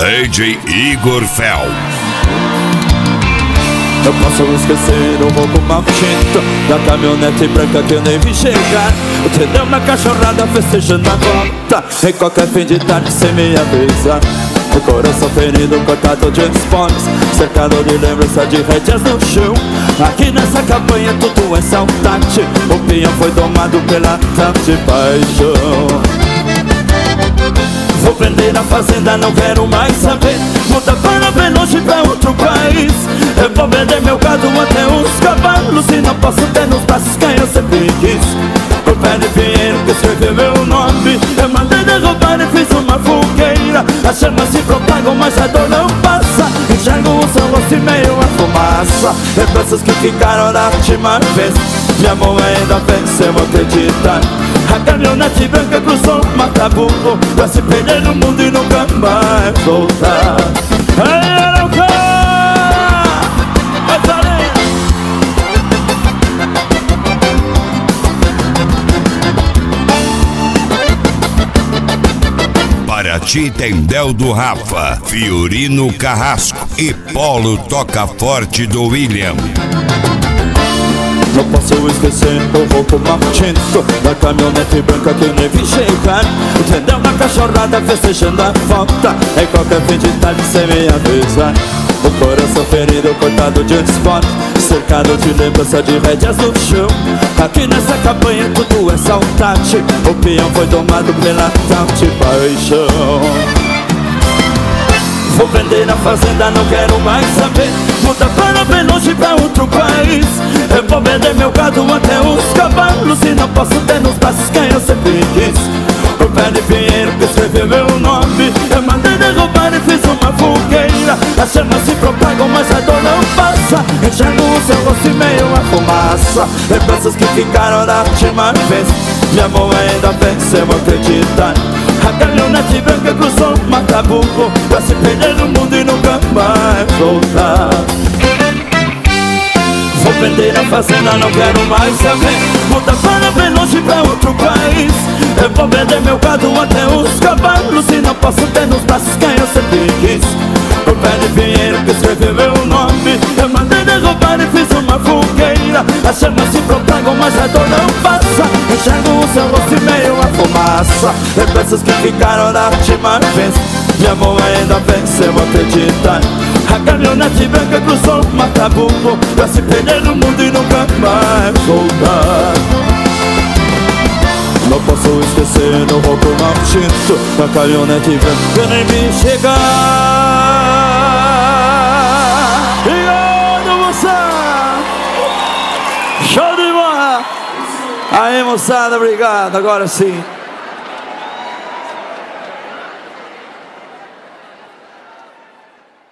DJ Igor Fel. Eu posso esquecer o roubo maldito da caminhonete branca que eu nem vi chegar. O tendeu na cachorrada festejando a volta em qualquer fim de tarde sem me avisar. O coração ferido, cortado de esporos, cercado de lembrança de rédeas no chão. Aqui nessa campanha tudo é saudade. O pinhão foi domado pela tal de paixão. Vou prender na fazenda, não quero mais saber. Muda para bem longe, pra outro país. Eu vou vender meu gado até os cavalos e não posso ter nos braços quem eu sempre quis. O pé de pinheiro que escreveu meu nome, eu mandei derrubar e fiz uma fogueira. As chamas se propagam, mas a dor não passa. Enxergo o seu rosto e meio a fumaça. Lembranças que ficaram da última vez. Minha mão ainda vence, eu vou acreditar. A caminhonete branca cruzou o Mataburro pra se perder no mundo e nunca mais voltar. Ei, Arauca! Vai, Farinha! Paraty tem Del do Rafa, Fiorino Carrasco e Polo Toca Forte do William. Não posso esquecer o roubo maldito da caminhonete branca que eu nem vi chegar. O tendão na cachorrada festejando a volta em qualquer fim de tarde sem me avisar. O coração ferido, cortado de esporte, cercado de lembrança de rédeas no chão. Aqui nessa campanha tudo é saudade. O peão foi domado pela tal de paixão. Vou vender na fazenda, não quero mais saber. Muda para bem longe, pra outro país. Eu vou vender meu gado até os cavalos e não posso ter nos braços quem eu sempre quis. O pé de pinheiro que escreveu meu nome, eu mandei derrubar e fiz uma fogueira. As chamas se propagam, mas a dor não passa. Enxergo o seu rosto e meio a fumaça. Lembranças que ficaram da última vez. Minha mão ainda vence, eu vou acreditar. A caminhonete branca cruzou o Mataburro pra se perder no mundo e nunca mais voltar. Vou vender na fazenda, não quero mais saber. Muda para bem longe, pra outro país. Eu vou vender meu gado até os cavalos e não posso ter nos braços quem eu sempre quis. O pé de pinheiro que escreveu meu nome, eu mandei derrubar e fiz uma fogueira. As chamas se propagam, mas a dor não passa. Enxergo o seu rosto e meio a fumaça. Lembranças que ficaram da última vez. Minha mão ainda vence, eu vou acreditar. A caminhonete branca cruzou o Mataburro pra se perder no mundo e nunca mais voltar. Não posso esquecer o roubo maldito da caminhonete branca nem me chegar. Obrigado, moçada! Show de bola! Aí, moçada, obrigado, agora sim.